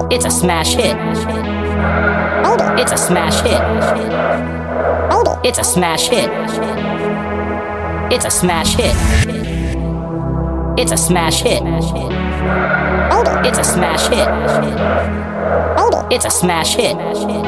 It's a smash hit. It's a smash hit. It's a smash hit. It's a smash hit. It's a smash hit. It's a smash hit. It's a smash hit.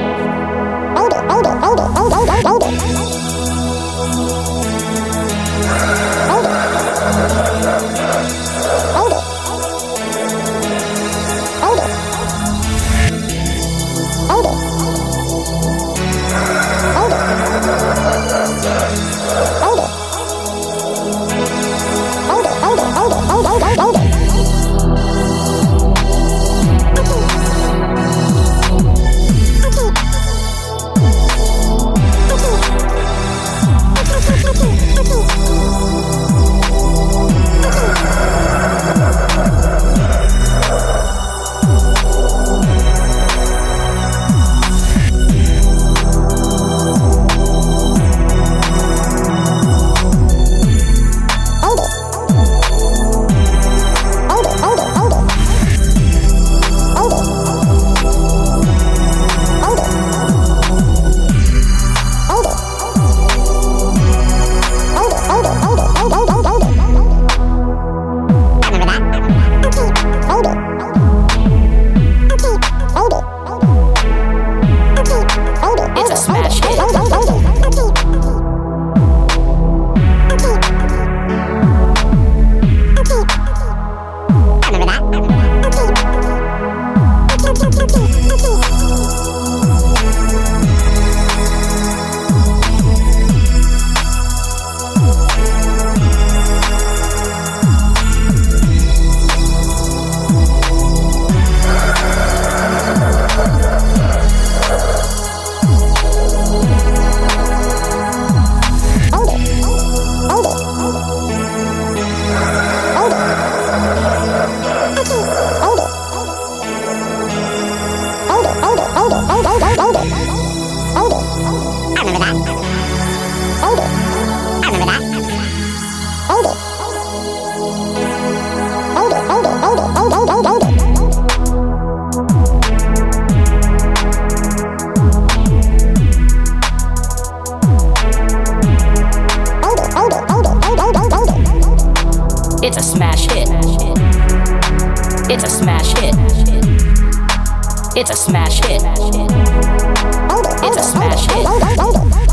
It's a smash hit. It's a smash hit. It's a smash hit. It's a smash hit.